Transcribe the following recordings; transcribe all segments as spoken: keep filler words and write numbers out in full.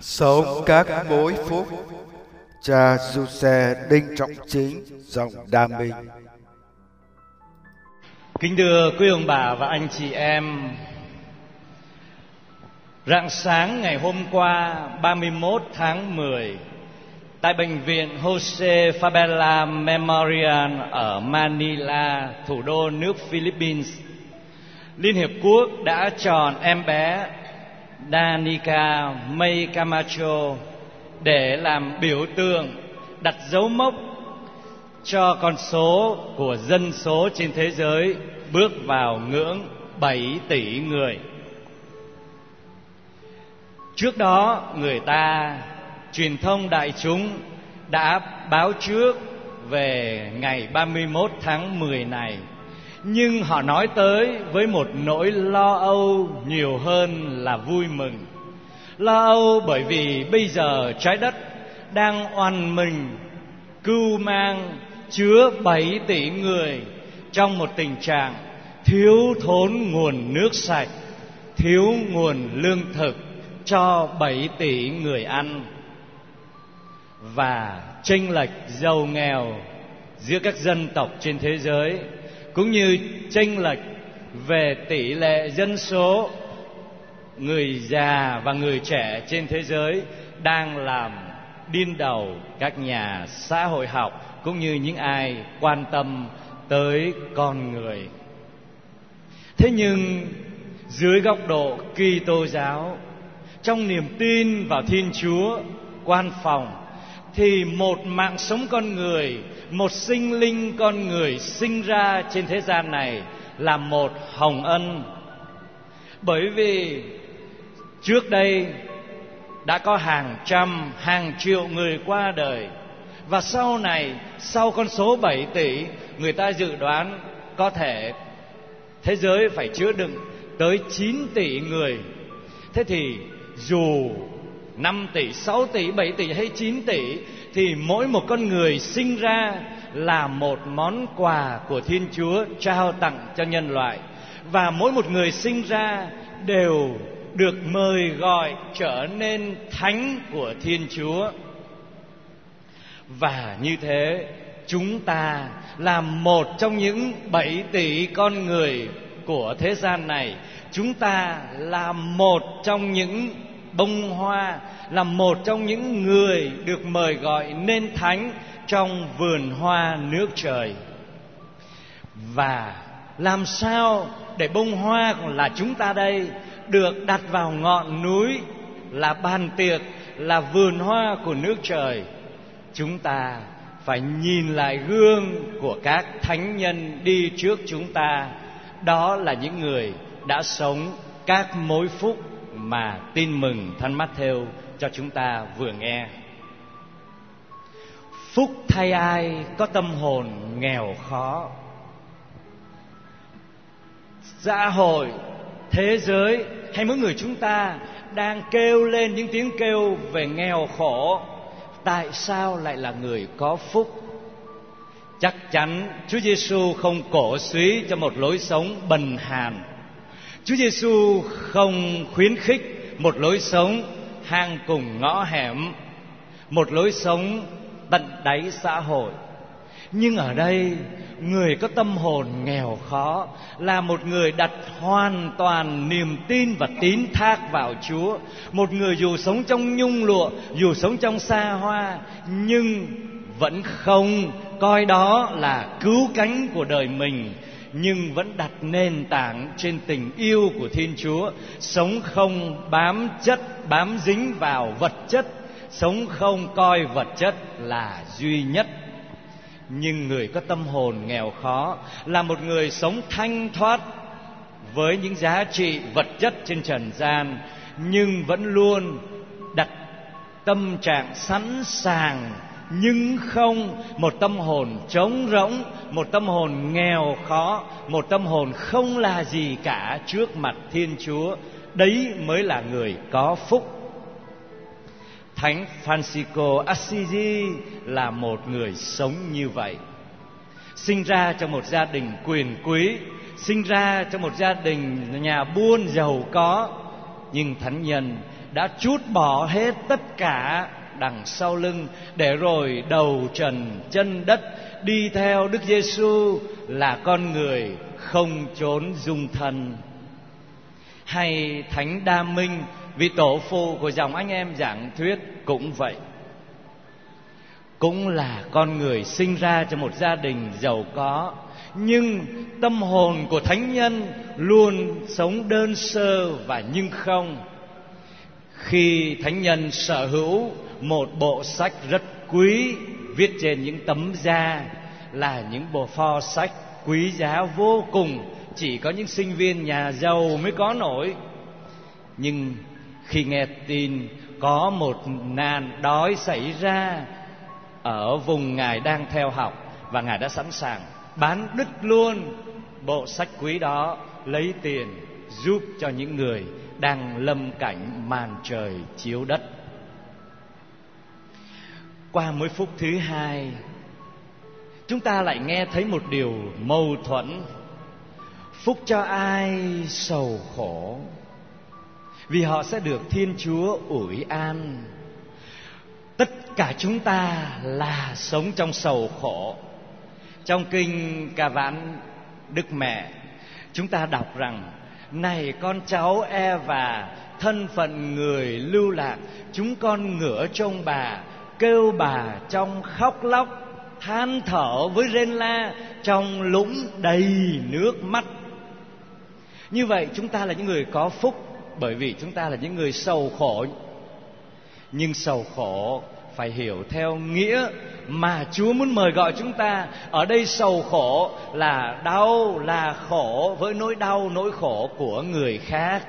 Sống các mối phúc. Cha Giuse Đinh Trọng Chính, dòng Đa Minh. Kính thưa quý ông bà và anh chị em, rạng sáng ngày hôm qua ba mươi mốt tháng mười, tại bệnh viện Jose Fabela Memorial ở Manila, thủ đô nước Philippines, Liên Hiệp Quốc đã chọn em bé Danica May Camacho để làm biểu tượng, đặt dấu mốc cho con số của dân số trên thế giới bước vào ngưỡng bảy tỷ người. Trước đó, người ta, truyền thông đại chúng đã báo trước về ngày ba mươi mốt tháng mười này, nhưng họ nói tới với một nỗi lo âu nhiều hơn là vui mừng. Lo âu bởi vì bây giờ trái đất đang oằn mình cưu mang chứa bảy tỷ người trong một tình trạng thiếu thốn nguồn nước sạch, thiếu nguồn lương thực cho bảy tỷ người ăn, và chênh lệch giàu nghèo giữa các dân tộc trên thế giới, cũng như chênh lệch về tỷ lệ dân số người già và người trẻ trên thế giới đang làm điên đầu các nhà xã hội học cũng như những ai quan tâm tới con người. Thế nhưng dưới góc độ Kitô giáo, trong niềm tin vào Thiên Chúa quan phòng, thì một mạng sống con người, một sinh linh con người sinh ra trên thế gian này là một hồng ân. Bởi vì trước đây đã có hàng trăm, hàng triệu người qua đời, và sau này, sau con số bảy tỷ, người ta dự đoán có thể thế giới phải chứa đựng tới chín tỷ người. Thế thì dù năm tỷ, sáu tỷ, bảy tỷ hay chín tỷ, thì mỗi một con người sinh ra là một món quà của Thiên Chúa trao tặng cho nhân loại. Và mỗi một người sinh ra đều được mời gọi trở nên thánh của Thiên Chúa. Và như thế, chúng ta là một trong những bảy tỷ con người của thế gian này. Chúng ta là một trong những bông hoa, là một trong những người được mời gọi nên thánh trong vườn hoa nước trời. Và làm sao để bông hoa là chúng ta đây được đặt vào ngọn núi, là bàn tiệc, là vườn hoa của nước trời? Chúng ta phải nhìn lại gương của các thánh nhân đi trước chúng ta. Đó là những người đã sống các mối phúc mà tin mừng Thánh Mát-thêu cho chúng ta vừa nghe. Phúc thay ai có tâm hồn nghèo khó. Xã hội, thế giới hay mỗi người chúng ta đang kêu lên những tiếng kêu về nghèo khổ. Tại sao lại là người có phúc? Chắc chắn Chúa Giêsu không cổ suý cho một lối sống bần hàn. Chúa Giêsu không khuyến khích một lối sống hang cùng ngõ hẻm, một lối sống tận đáy xã hội. Nhưng ở đây, người có tâm hồn nghèo khó là một người đặt hoàn toàn niềm tin và tín thác vào Chúa. Một người dù sống trong nhung lụa, dù sống trong xa hoa, nhưng vẫn không coi đó là cứu cánh của đời mình, nhưng vẫn đặt nền tảng trên tình yêu của Thiên Chúa. Sống không bám chất, bám dính vào vật chất, sống không coi vật chất là duy nhất. Nhưng người có tâm hồn nghèo khó là một người sống thanh thoát với những giá trị vật chất trên trần gian, nhưng vẫn luôn đặt tâm trạng sẵn sàng, nhưng không một tâm hồn trống rỗng, một tâm hồn nghèo khó, một tâm hồn không là gì cả trước mặt Thiên Chúa. Đấy mới là người có phúc. Thánh Francisco Assisi là một người sống như vậy. Sinh ra trong một gia đình quyền quý, sinh ra trong một gia đình nhà buôn giàu có, nhưng thánh nhân đã trút bỏ hết tất cả đằng sau lưng, để rồi đầu trần chân đất đi theo Đức Giêsu là con người không chốn dung thân. Hay Thánh Đa Minh, vị tổ phụ của dòng anh em giảng thuyết cũng vậy. Cũng là con người sinh ra trong một gia đình giàu có, nhưng tâm hồn của thánh nhân luôn sống đơn sơ và nhưng không. Khi thánh nhân sở hữu một bộ sách rất quý, viết trên những tấm da, là những bộ pho sách quý giá vô cùng, chỉ có những sinh viên nhà giàu mới có nổi. Nhưng khi nghe tin có một nạn đói xảy ra ở vùng Ngài đang theo học, và Ngài đã sẵn sàng bán đứt luôn bộ sách quý đó, lấy tiền giúp cho những người đang lâm cảnh màn trời chiếu đất. Qua mỗi phút thứ hai, chúng ta lại nghe thấy một điều mâu thuẫn. Phúc cho ai sầu khổ, vì họ sẽ được Thiên Chúa ủi an. Tất cả chúng ta là sống trong sầu khổ. Trong kinh Ca Ván Đức Mẹ, chúng ta đọc rằng: này con cháu Eva, thân phận người lưu lạc, chúng con ngửa trông bà, kêu bà trong khóc lóc, than thở với rên la trong lũng đầy nước mắt. Như vậy chúng ta là những người có phúc, bởi vì chúng ta là những người sầu khổ. Nhưng sầu khổ phải hiểu theo nghĩa mà Chúa muốn mời gọi chúng ta. Ở đây sầu khổ là đau, là khổ với nỗi đau, nỗi khổ của người khác.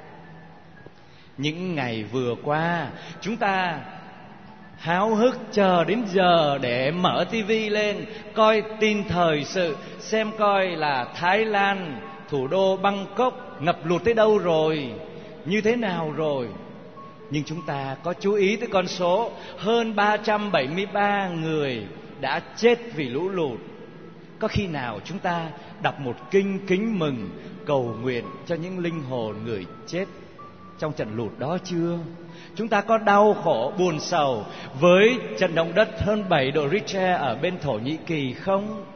Những ngày vừa qua, chúng ta háo hức chờ đến giờ để mở tivi lên, coi tin thời sự, xem coi là Thái Lan, thủ đô Bangkok ngập lụt tới đâu rồi, như thế nào rồi. Nhưng chúng ta có chú ý tới con số hơn ba trăm bảy mươi ba người đã chết vì lũ lụt. Có khi nào chúng ta đọc một kinh kính mừng, cầu nguyện cho những linh hồn người chết trong trận lụt đó chưa? Chúng ta có đau khổ buồn sầu với trận động đất hơn bảy độ Richter ở bên Thổ Nhĩ Kỳ không?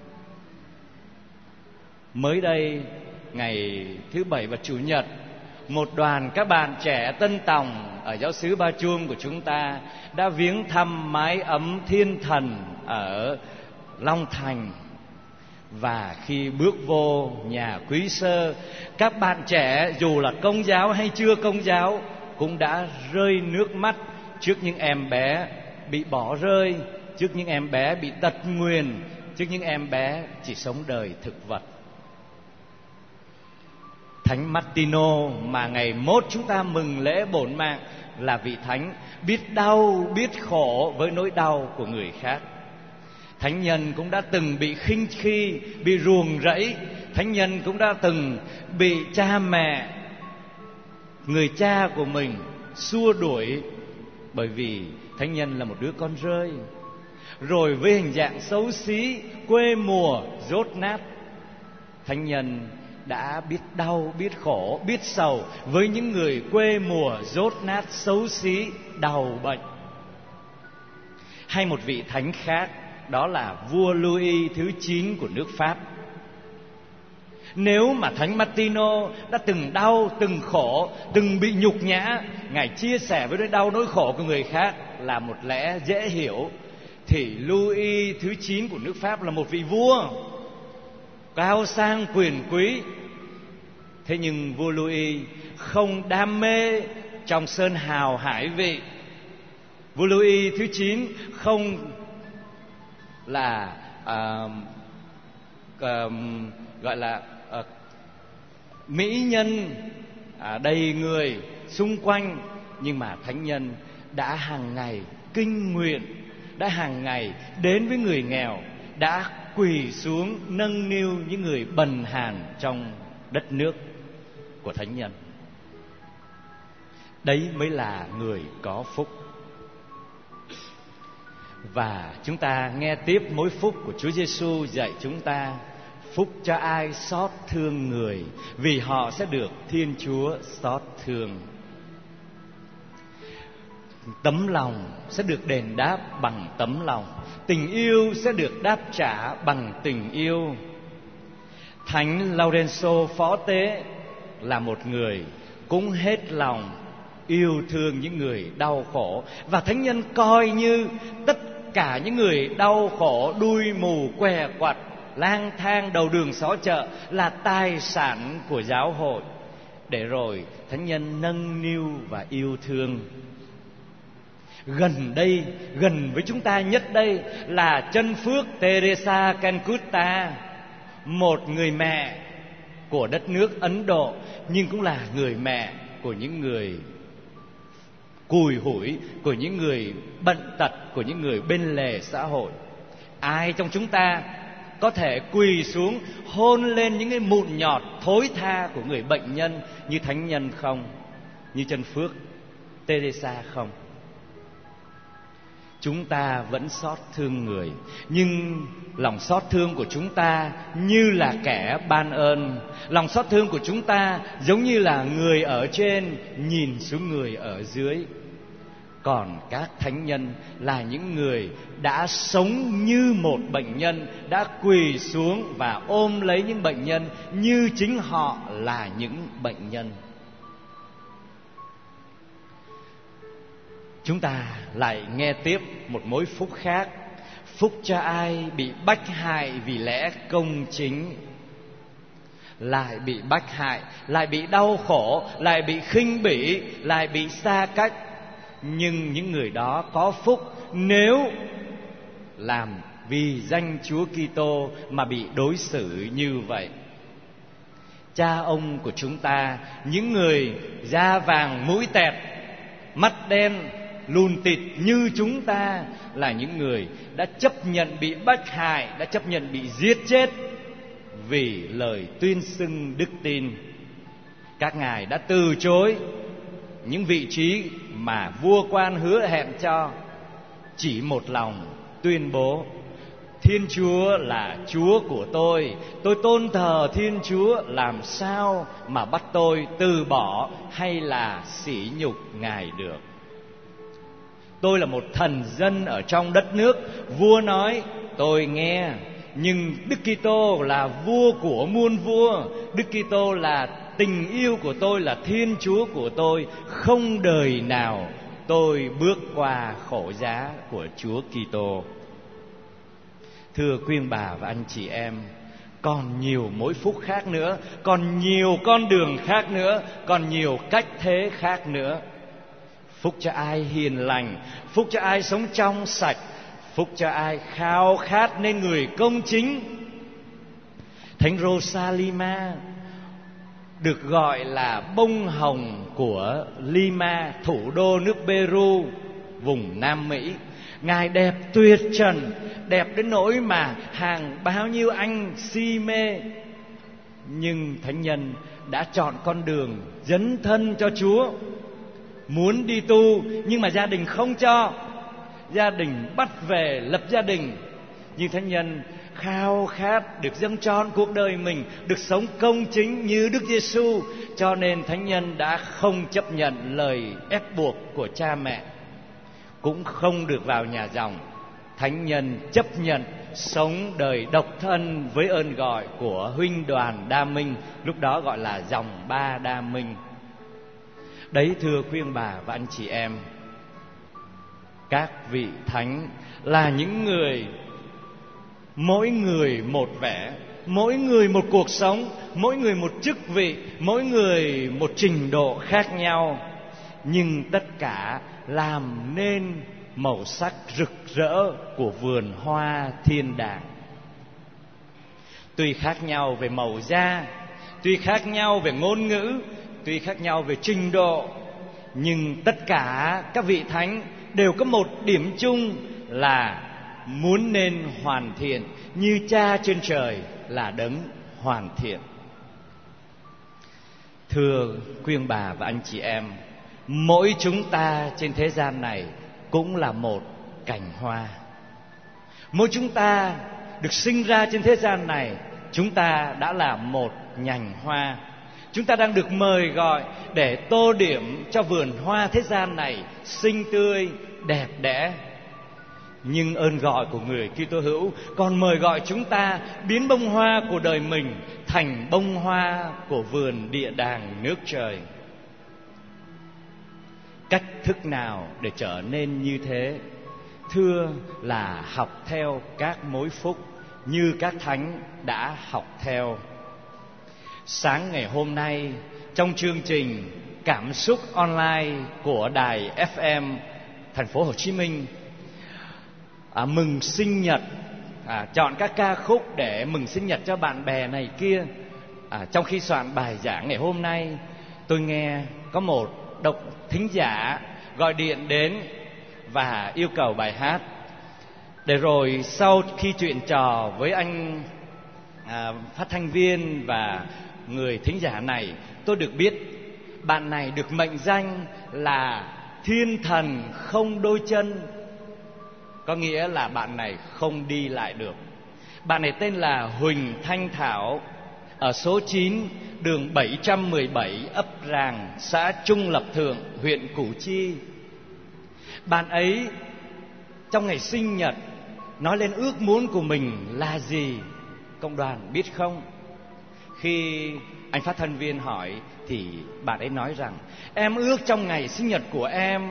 Mới đây, ngày thứ Bảy và Chủ nhật, một đoàn các bạn trẻ tân tòng ở giáo xứ Ba Chuông của chúng ta đã viếng thăm mái ấm thiên thần ở Long Thành. Và khi bước vô nhà quý sơ, các bạn trẻ dù là công giáo hay chưa công giáo cũng đã rơi nước mắt trước những em bé bị bỏ rơi, trước những em bé bị tật nguyền, trước những em bé chỉ sống đời thực vật. Thánh Martino mà ngày mốt chúng ta mừng lễ bổn mạng là vị thánh biết đau, biết khổ với nỗi đau của người khác. Thánh nhân cũng đã từng bị khinh khi, bị ruồng rẫy. Thánh nhân cũng đã từng bị cha mẹ, người cha của mình xua đuổi, bởi vì thánh nhân là một đứa con rơi. Rồi với hình dạng xấu xí, quê mùa, dốt nát, thánh nhân đã biết đau, biết khổ, biết sầu với những người quê mùa, dốt nát, xấu xí, đau bệnh. Hay một vị thánh khác, đó là vua Louis thứ chín của nước Pháp. Nếu mà Thánh Martino đã từng đau, từng khổ, từng bị nhục nhã, Ngài chia sẻ với nỗi đau, nỗi khổ của người khác là một lẽ dễ hiểu, thì Louis thứ chín của nước Pháp là một vị vua cao sang quyền quý. Thế nhưng vua Louis không đam mê trong sơn hào hải vị. Vua Louis thứ chín không là uh, uh, gọi là uh, mỹ nhân uh, đầy người xung quanh, nhưng mà thánh nhân đã hàng ngày kinh nguyện, đã hàng ngày đến với người nghèo, đã quỳ xuống nâng niu những người bần hàn trong đất nước của thánh nhân. Đấy mới là người có phúc. Và chúng ta nghe tiếp mối phúc của Chúa Giêsu dạy chúng ta: phúc cho ai xót thương người, vì họ sẽ được Thiên Chúa xót thương. Tấm lòng sẽ được đền đáp bằng tấm lòng, tình yêu sẽ được đáp trả bằng tình yêu. Thánh Laurenzo Phó Tế là một người cũng hết lòng yêu thương những người đau khổ, và thánh nhân coi như tất cả những người đau khổ, đuôi mù què quặt, lang thang đầu đường xó chợ là tài sản của giáo hội, để rồi thánh nhân nâng niu và yêu thương. Gần đây, gần với chúng ta nhất đây là chân phước Teresa Calcutta, một người mẹ của đất nước Ấn Độ, nhưng cũng là người mẹ của những người cùi hủi, của những người bận tật, của những người bên lề xã hội. Ai trong chúng ta có thể quỳ xuống hôn lên những cái mụn nhọt thối tha của người bệnh nhân như thánh nhân không? Như chân phước Teresa không? Chúng ta vẫn xót thương người, nhưng lòng xót thương của chúng ta như là kẻ ban ơn. Lòng xót thương của chúng ta giống như là người ở trên nhìn xuống người ở dưới. Còn các thánh nhân là những người đã sống như một bệnh nhân, đã quỳ xuống và ôm lấy những bệnh nhân như chính họ là những bệnh nhân. Chúng ta lại nghe tiếp một mối phúc khác. Phúc cho ai bị bách hại vì lẽ công chính. Lại bị bách hại, lại bị đau khổ, lại bị khinh bỉ, lại bị xa cách. Nhưng những người đó có phúc nếu làm vì danh Chúa Kitô mà bị đối xử như vậy. Cha ông của chúng ta, những người da vàng mũi tẹt, mắt đen, lùn tịt như chúng ta, là những người đã chấp nhận bị bách hại, đã chấp nhận bị giết chết vì lời tuyên xưng đức tin. Các ngài đã từ chối những vị trí mà vua quan hứa hẹn cho, chỉ một lòng tuyên bố: Thiên Chúa là Chúa của tôi, tôi tôn thờ Thiên Chúa, làm sao mà bắt tôi từ bỏ hay là sỉ nhục Ngài được. Tôi là một thần dân ở trong đất nước, vua nói tôi nghe, nhưng Đức Kitô là vua của muôn vua, Đức Kitô là tình yêu của tôi, là Thiên Chúa của tôi, không đời nào tôi bước qua khổ giá của Chúa Kitô. Thưa quý ông bà và anh chị em, còn nhiều mối phúc khác nữa, còn nhiều con đường khác nữa, còn nhiều cách thế khác nữa. Phúc cho ai hiền lành, phúc cho ai sống trong sạch, phúc cho ai khao khát nên người công chính. Thánh Rosalima được gọi là bông hồng của Lima, thủ đô nước Peru, vùng Nam Mỹ. Ngài đẹp tuyệt trần, đẹp đến nỗi mà hàng bao nhiêu anh si mê. Nhưng thánh nhân đã chọn con đường dấn thân cho Chúa, muốn đi tu nhưng mà gia đình không cho, gia đình bắt về lập gia đình. Nhưng thánh nhân khao khát được dâng trọn cuộc đời mình, được sống công chính như Đức Giêsu, cho nên thánh nhân đã không chấp nhận lời ép buộc của cha mẹ, cũng không được vào nhà dòng. Thánh nhân chấp nhận sống đời độc thân với ơn gọi của huynh đoàn Đa Minh, lúc đó gọi là dòng Ba Đa Minh. Đấy, thưa quý ông bà và anh chị em, các vị thánh là những người mỗi người một vẻ, mỗi người một cuộc sống, mỗi người một chức vị, mỗi người một trình độ khác nhau, nhưng tất cả làm nên màu sắc rực rỡ của vườn hoa thiên đàng. Tuy khác nhau về màu da, tuy khác nhau về ngôn ngữ, tuy khác nhau về trình độ, nhưng tất cả các vị thánh đều có một điểm chung là muốn nên hoàn thiện như Cha trên trời là đấng hoàn thiện. Thưa quý ông bà và anh chị em, mỗi chúng ta trên thế gian này cũng là một cành hoa. Mỗi chúng ta được sinh ra trên thế gian này, chúng ta đã là một nhành hoa. Chúng ta đang được mời gọi để tô điểm cho vườn hoa thế gian này xinh tươi, đẹp đẽ. Nhưng ơn gọi của người Kitô hữu còn mời gọi chúng ta biến bông hoa của đời mình thành bông hoa của vườn địa đàng nước trời. Cách thức nào để trở nên như thế? Thưa là học theo các mối phúc như các thánh đã học theo. Sáng ngày hôm nay, trong chương trình Cảm xúc online của đài ép em thành phố Hồ Chí Minh, à, mừng sinh nhật, à, chọn các ca khúc để mừng sinh nhật cho bạn bè này kia. À, trong khi soạn bài giảng ngày hôm nay, tôi nghe có một độc thính giả gọi điện đến và yêu cầu bài hát. Để rồi sau khi chuyện trò với anh à, phát thanh viên và người thính giả này, tôi được biết bạn này được mệnh danh là thiên thần không đôi chân. Có nghĩa là bạn này không đi lại được. Bạn này tên là Huỳnh Thanh Thảo, ở số chín đường bảy trăm mười bảy, ấp Ràng, xã Trung Lập Thượng, huyện Củ Chi. Bạn ấy trong ngày sinh nhật nói lên ước muốn của mình là gì, cộng đoàn biết không? Khi anh phát thanh viên hỏi thì bạn ấy nói rằng: em ước trong ngày sinh nhật của em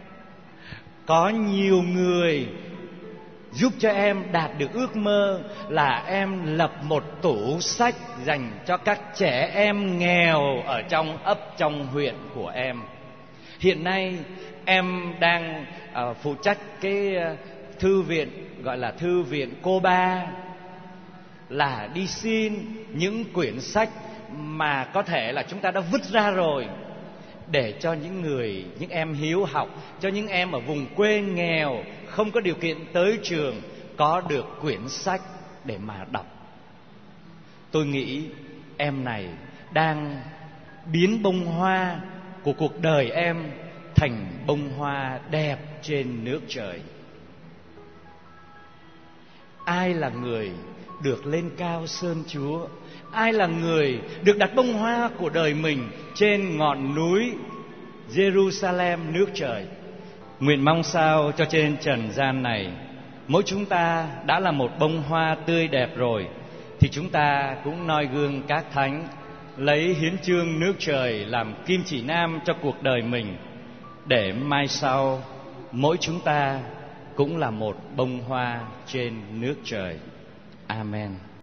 có nhiều người giúp cho em đạt được ước mơ là em lập một tủ sách dành cho các trẻ em nghèo ở trong ấp, trong huyện của em. Hiện nay em đang uh, phụ trách cái uh, thư viện gọi là Thư viện Cô Ba, là đi xin những quyển sách mà có thể là chúng ta đã vứt ra rồi, để cho những người, những em hiếu học, cho những em ở vùng quê nghèo không có điều kiện tới trường có được quyển sách để mà đọc. Tôi nghĩ em này đang biến bông hoa của cuộc đời em thành bông hoa đẹp trên nước trời. Ai là người được lên cao sơn Chúa? Ai là người được đặt bông hoa của đời mình trên ngọn núi Jerusalem nước trời? Nguyện mong sao cho trên trần gian này, mỗi chúng ta đã là một bông hoa tươi đẹp rồi, thì chúng ta cũng noi gương các thánh, lấy hiến chương nước trời làm kim chỉ nam cho cuộc đời mình, để mai sau mỗi chúng ta cũng là một bông hoa trên nước trời. Amen.